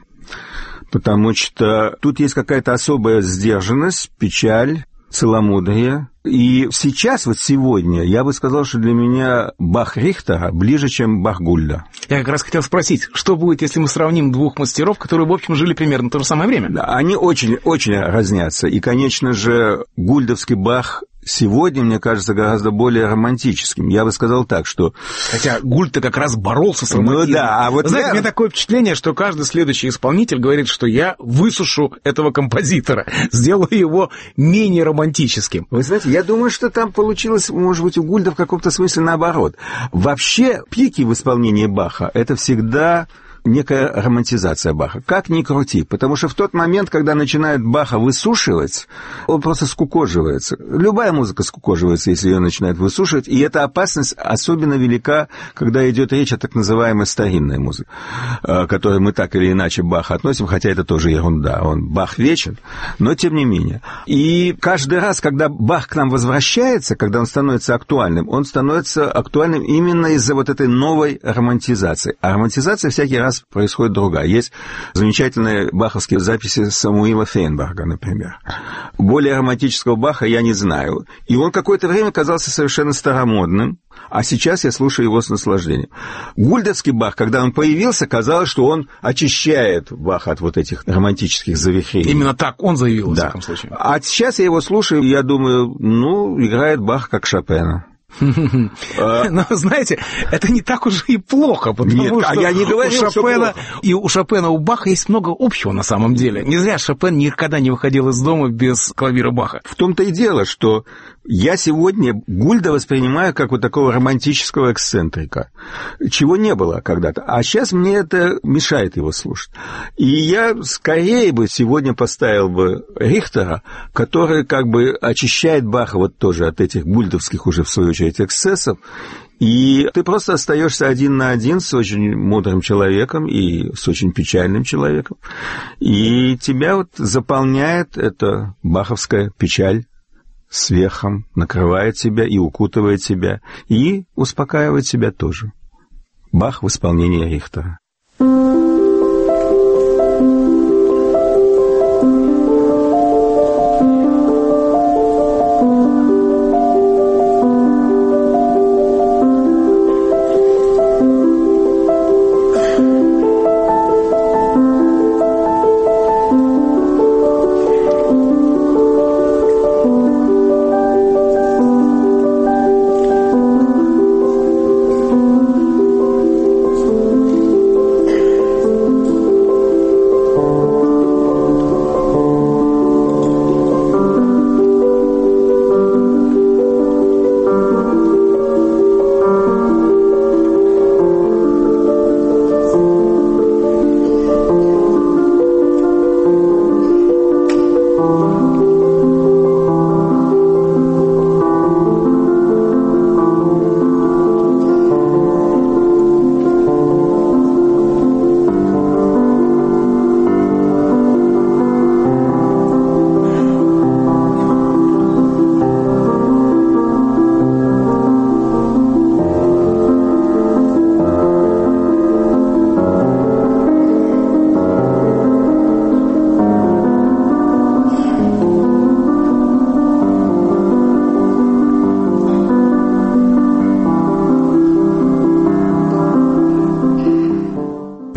Потому что тут есть какая-то особая сдержанность, печаль, целомудрие. И сейчас, вот сегодня, я бы сказал, что для меня Бах Рихтера ближе, чем Бах Гульда. Я как раз хотел спросить, что будет, если мы сравним двух мастеров, которые, в общем, жили примерно в то же самое время? Да, они очень, очень разнятся. И, конечно же, гульдовский Бах сегодня, мне кажется, гораздо более романтическим. Я бы сказал так, что... Хотя Гульд-то как раз боролся с романтизмом. Ну да, а вот... Знаете, я... у меня такое впечатление, что каждый следующий исполнитель говорит, что я высушу этого композитора, сделаю его менее романтическим. Вы знаете, я думаю, что там получилось, может быть, у Гульда в каком-то смысле наоборот. Вообще, пики в исполнении Баха — это всегда... некая романтизация Баха. Как ни крути. Потому что в тот момент, когда начинают Баха высушивать, он просто скукоживается. Любая музыка скукоживается, если ее начинают высушивать. И эта опасность особенно велика, когда идет речь о так называемой старинной музыке, к которой мы так или иначе Баха относим, хотя это тоже ерунда. Он Бах вечен, но тем не менее. И каждый раз, когда Бах к нам возвращается, когда он становится актуальным, он становится актуальным именно из-за вот этой новой романтизации. А романтизация всякий раз происходит другая. Есть замечательные баховские записи Самуила Фейнберга, например. Более романтического Баха я не знаю. И он какое-то время казался совершенно старомодным, а сейчас я слушаю его с наслаждением. Гульдовский Бах, когда он появился, казалось, что он очищает Баха от вот этих романтических завихрений. Именно так он заявил, да. В таком случае. А сейчас я его слушаю, и я думаю, ну, играет Бах как Шопена. Но, знаете, это не так уж и плохо, потому Нет, что а я не говорил, у Шопена, и у Шопена, у Баха есть много общего на самом деле. Не зря Шопен никогда не выходил из дома без клавира Баха. В том-то и дело, что я сегодня Гульда воспринимаю как вот такого романтического эксцентрика, чего не было когда-то. А сейчас мне это мешает его слушать. И я скорее бы сегодня поставил бы Рихтера, который как бы очищает Баха вот тоже от этих гульдовских уже, в свою очередь, эксцессов, и ты просто остаешься один на один с очень мудрым человеком и с очень печальным человеком, и тебя вот заполняет эта баховская печаль сверхом, накрывает тебя и укутывает тебя, и успокаивает себя тоже. Бах в исполнении Рихтера.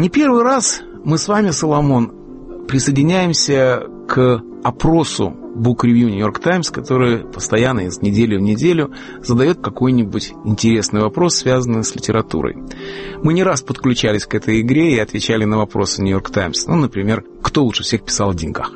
Не первый раз мы с вами, Соломон, присоединяемся к опросу Book Review New York Times, который постоянно из недели в неделю задает какой-нибудь интересный вопрос, связанный с литературой. Мы не раз подключались к этой игре и отвечали на вопросы New York Times. Ну, например, кто лучше всех писал о деньгах?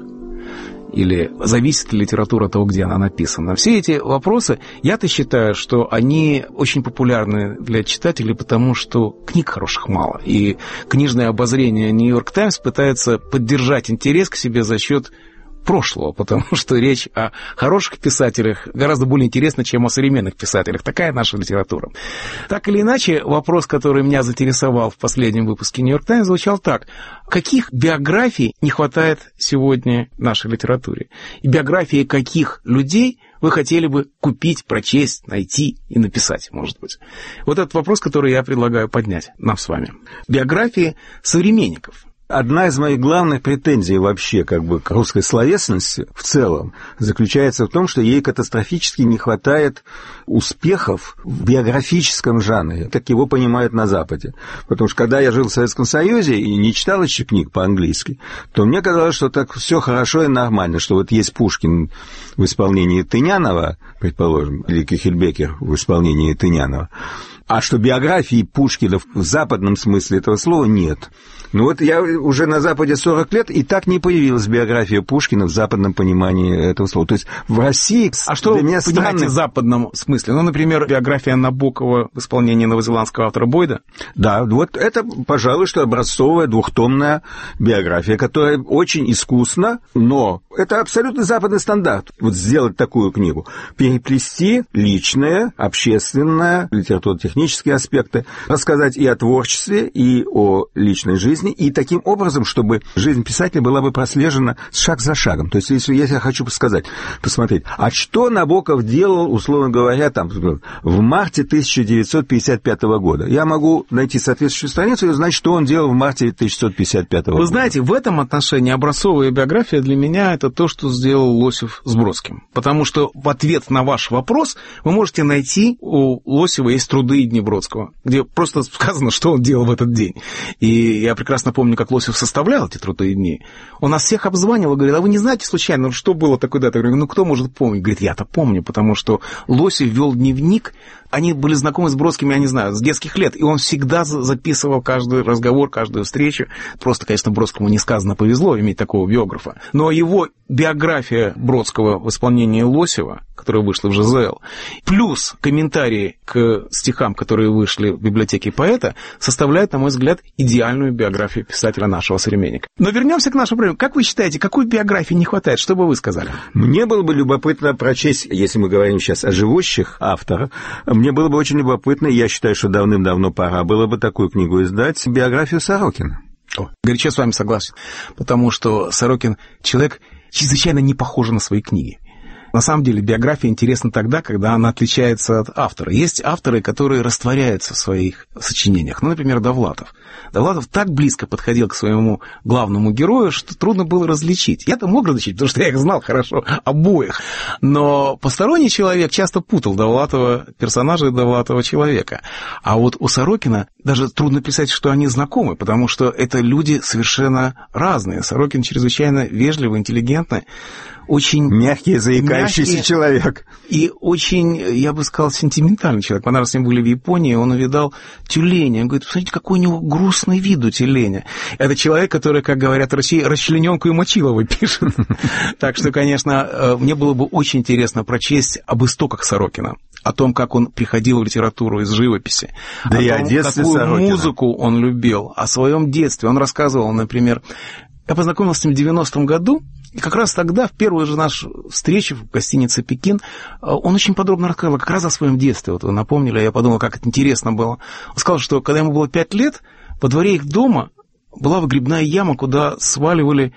Или зависит ли литература от того, где она написана? Все эти вопросы, я-то считаю, что они очень популярны для читателей, потому что книг хороших мало. И книжное обозрение New York Times пытается поддержать интерес к себе за счет прошлого, потому что речь о хороших писателях гораздо более интересна, чем о современных писателях. Такая наша литература. Так или иначе, вопрос, который меня заинтересовал в последнем выпуске New York Times, звучал так. Каких биографий не хватает сегодня в нашей литературе? И биографии каких людей вы хотели бы купить, прочесть, найти и написать, может быть? Вот этот вопрос, который я предлагаю поднять нам с вами. Биографии современников. Одна из моих главных претензий вообще как бы к русской словесности в целом заключается в том, что ей катастрофически не хватает успехов в биографическом жанре, как его понимают на Западе. Потому что когда я жил в Советском Союзе и не читал еще книг по-английски, то мне казалось, что так все хорошо и нормально, что вот есть Пушкин в исполнении Тынянова, предположим, или Кюхельбекер в исполнении Тынянова, а что биографии Пушкина в западном смысле этого слова нет. Ну вот я уже на Западе сорок лет, и так не появилась биография Пушкина в западном понимании этого слова. То есть в России... А что вы понимаете странно... в западном смысле? Ну, например, биография Набокова в исполнении новозеландского автора Бойда? Да, вот это, пожалуй, что образцовая двухтомная биография, которая очень искусна, но это абсолютно западный стандарт. Вот сделать такую книгу. Переплести личное, общественное, литературно-технические аспекты, рассказать и о творчестве, и о личной жизни, и таким образом, чтобы жизнь писателя была бы прослежена шаг за шагом. То есть, если, если я хочу сказать, посмотреть, а что Набоков делал, условно говоря, там, в марте тысяча девятьсот пятьдесят пятого года, я могу найти соответствующую страницу и узнать, что он делал в марте тысяча девятьсот пятьдесят пятого года. Вы знаете, в этом отношении образцовая биография для меня это то, что сделал Лосев с Бродским. Потому что в ответ на ваш вопрос вы можете найти, у Лосева есть труды Дни Бродского, где просто сказано, что он делал в этот день. И я прекрасно помню, как Лосев составлял эти труды дни. Он нас всех обзванивал, говорит, а вы не знаете случайно, что было такой-то? Я говорю, ну кто может помнить? Говорит, я-то помню, потому что Лосев вел дневник, они были знакомы с Бродским, я не знаю, с детских лет, и он всегда записывал каждый разговор, каждую встречу. Просто, конечно, Бродскому несказанно повезло иметь такого биографа. Но его биография Бродского в исполнении Лосева, которая вышла в ЖЗЛ, плюс комментарии к стихам, которые вышли в библиотеке поэта, составляют, на мой взгляд, идеальную биографию писателя нашего современника. Но вернемся к нашему проблеме. Как вы считаете, какой биографии не хватает? Что бы вы сказали? Мне было бы любопытно прочесть, если мы говорим сейчас о живущих авторах, мне было бы очень любопытно, и я считаю, что давным-давно пора было бы такую книгу издать, биографию Сорокина. О, горячо с вами согласен, потому что Сорокин человек чрезвычайно не похож на свои книги. На самом деле биография интересна тогда, когда она отличается от автора. Есть авторы, которые растворяются в своих сочинениях. Ну, например, Довлатов. Довлатов так близко подходил к своему главному герою, что трудно было различить. Я-то мог различить, потому что я их знал хорошо, обоих. Но посторонний человек часто путал Довлатова, персонажа Довлатова человека. А вот у Сорокина даже трудно писать, что они знакомы, потому что это люди совершенно разные. Сорокин чрезвычайно вежливый, интеллигентный, очень мягкий, заикающийся мягкий человек. И очень, я бы сказал, сентиментальный человек. Мы, наверное, с ним были в Японии, он увидал тюленя. Он говорит, посмотрите, какой у него грустный вид у тюленя. Это человек, который, как говорят в России, расчлененку и мочиловой пишет. Так что, конечно, мне было бы очень интересно прочесть об истоках Сорокина, о том, как он приходил в литературу из живописи, да о и том, о детстве какую Сорокина. Музыку он любил, о своем детстве. Он рассказывал, например, я познакомился с ним в девяностом году, и как раз тогда, в первую же нашу встречу в гостинице «Пекин», он очень подробно рассказал как раз о своем детстве. Вот вы напомнили, я подумал, как это интересно было. Он сказал, что когда ему было пять лет, во дворе их дома была выгребная яма, куда сваливали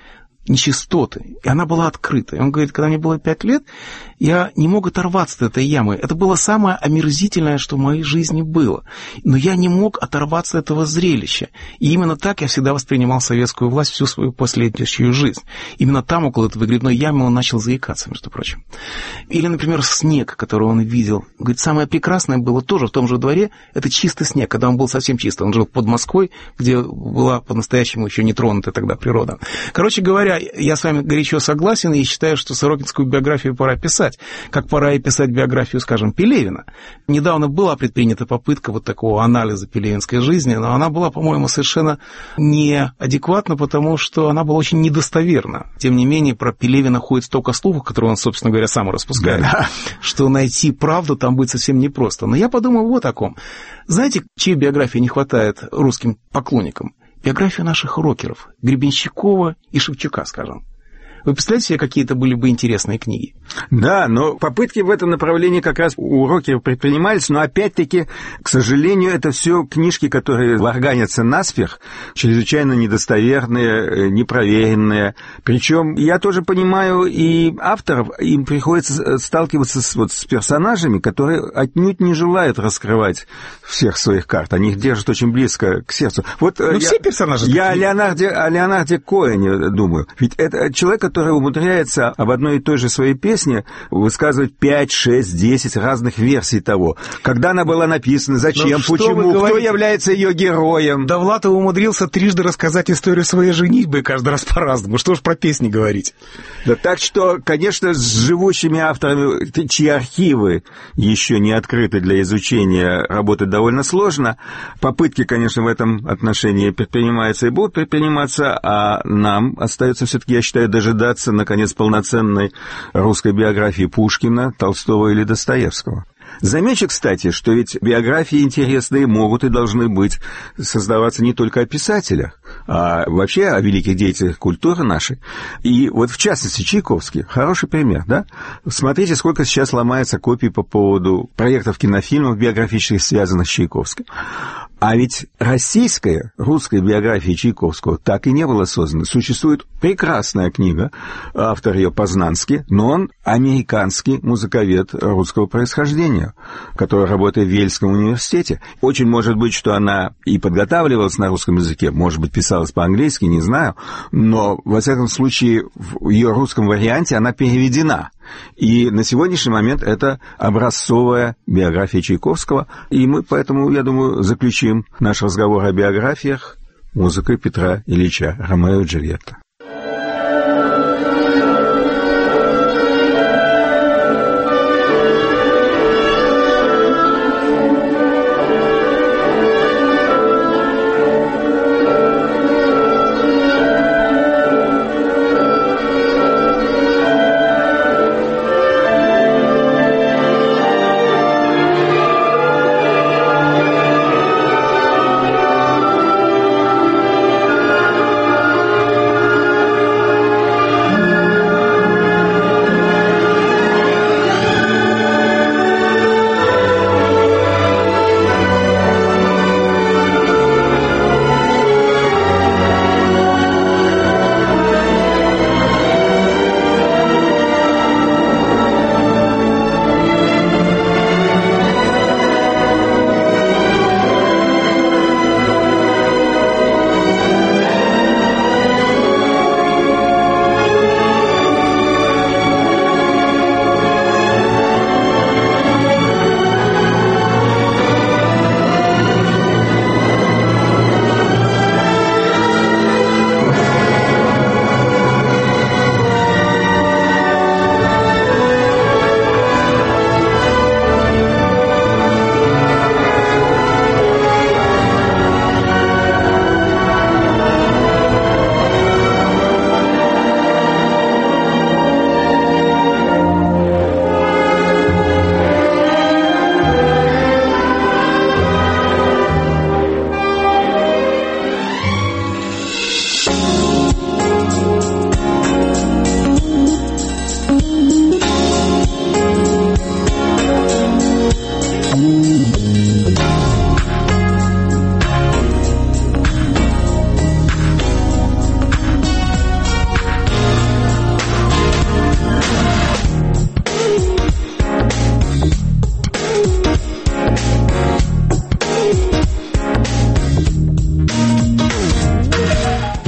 нечистоты, и она была открыта. И он говорит, когда мне было пять лет, я не мог оторваться от этой ямы. Это было самое омерзительное, что в моей жизни было. Но я не мог оторваться от этого зрелища. И именно так я всегда воспринимал советскую власть всю свою последующую жизнь. Именно там, около этой выгребной ямы, он начал заикаться, между прочим. Или, например, снег, который он видел. Говорит, самое прекрасное было тоже в том же дворе, это чистый снег, когда он был совсем чистый. Он жил под Москвой, где была по-настоящему еще не тронутая тогда природа. Короче говоря, я с вами горячо согласен и считаю, что Сорокинскую биографию пора писать, как пора и писать биографию, скажем, Пелевина. Недавно была предпринята попытка вот такого анализа пелевинской жизни, но она была, по-моему, совершенно неадекватна, потому что она была очень недостоверна. Тем не менее, про Пелевина ходит столько слухов, которые он, собственно говоря, сам распускает, да. Что найти правду там будет совсем непросто. Но я подумал вот о ком. Знаете, чьей биографии не хватает русским поклонникам? Биографию наших рокеров, Гребенщикова и Шевчука, скажем. Вы представляете себе, какие это были бы интересные книги? Да, но попытки в этом направлении как раз у рокеров предпринимались, но опять-таки, к сожалению, это все книжки, которые варганятся наспех, чрезвычайно недостоверные, непроверенные. Причем я тоже понимаю и авторов, им приходится сталкиваться с, вот, с персонажами, которые отнюдь не желают раскрывать всех своих карт. Они их держат очень близко к сердцу. Вот ну, я, все персонажи я о Леонарде, о Леонарде Коэне думаю. Ведь это человек, который умудряется об одной и той же своей песне высказывать пять, шесть, десять разных версий того. Когда она была написана, зачем, почему, кто является ее героем. Довлатов умудрился трижды рассказать историю своей женитьбы, каждый раз по-разному. Что ж про песни говорить? Да так что, конечно, с живущими авторами, чьи архивы еще не открыты для изучения, работать довольно сложно. Попытки, конечно, в этом отношении предпринимаются и будут предприниматься, а нам остается все-таки, я считаю, дожидаться, наконец, полноценной русской биографии Пушкина, Толстого или Достоевского. Замечу, кстати, что ведь биографии интересные могут и должны быть создаваться не только о писателях, а вообще о великих деятелях культуры нашей. И вот, в частности, Чайковский. Хороший пример, да? Смотрите, сколько сейчас ломается копий по поводу проектов кинофильмов биографических, связанных с Чайковским. А ведь российская, русская биография Чайковского так и не была создана. Существует прекрасная книга, автор ее Познанский, но он американский музыковед русского происхождения, который работает в Ельском университете. Очень может быть, что она и подготавливалась на русском языке, может быть, писалась по-английски, не знаю, но, во всяком случае, в ее русском варианте она переведена. И на сегодняшний момент это образцовая биография Чайковского, и мы поэтому, я думаю, заключим наш разговор о биографиях музыкой Петра Ильича, Ромео и Джульетта.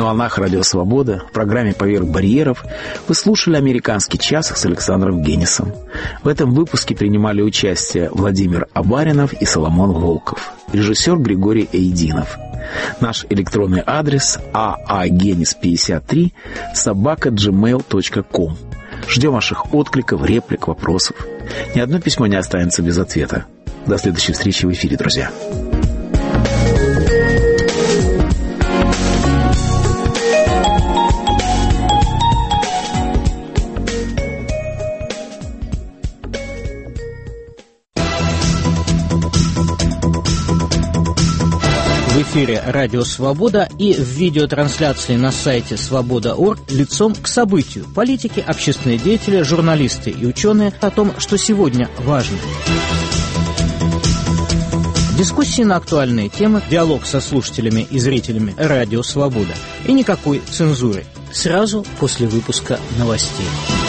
волнах Радио Свобода в программе «Поверх барьеров» вы слушали «Американский час» с Александром Генисом. В этом выпуске принимали участие Владимир Абаринов и Соломон Волков, режиссер Григорий Эйдинов. Наш электронный адрес аагенис пятьдесят три собака джимейл точка ком. Ждем ваших откликов, реплик, вопросов. Ни одно письмо не останется без ответа. До следующей встречи в эфире, друзья. В эфире «Радио Свобода» и в видеотрансляции на сайте свобода точка орг лицом к событию. Политики, общественные деятели, журналисты и ученые о том, что сегодня важно. Дискуссии на актуальные темы, диалог со слушателями и зрителями «Радио Свобода». И никакой цензуры. Сразу после выпуска новостей.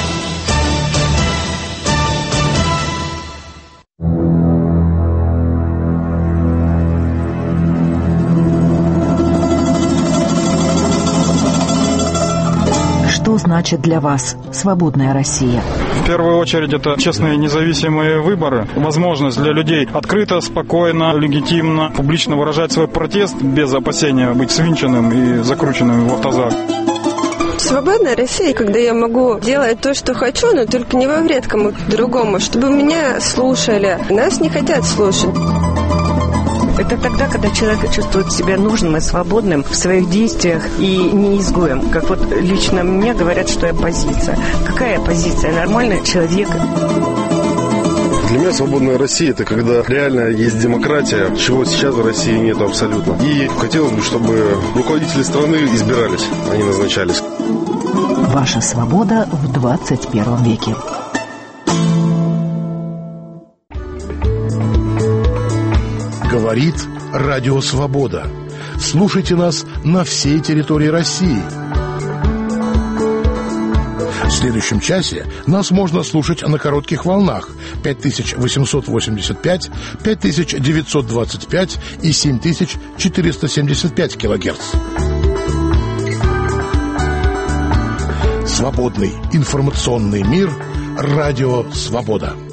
Что значит для вас свободная Россия? В первую очередь это честные независимые выборы, возможность для людей открыто, спокойно, легитимно, публично выражать свой протест без опасения быть свинченным и закрученным в автозак. Свободная Россия, когда я могу делать то, что хочу, но только не во вред кому-то другому, чтобы меня слушали. Нас не хотят слушать. Это тогда, когда человек чувствует себя нужным и свободным в своих действиях и не изгоем. Как вот лично мне говорят, что я оппозиция. Какая оппозиция? Нормальный человек. Для меня свободная Россия – это когда реально есть демократия, чего сейчас в России нет абсолютно. И хотелось бы, чтобы руководители страны избирались, а не назначались. Ваша свобода в двадцать первом веке. Говорит Радио Свобода. Слушайте нас на всей территории России. В следующем часе нас можно слушать на коротких волнах пять тысяч восемьсот восемьдесят пять, пять тысяч девятьсот двадцать пять и семь тысяч четыреста семьдесят пять килогерц. Свободный информационный мир. Радио Свобода.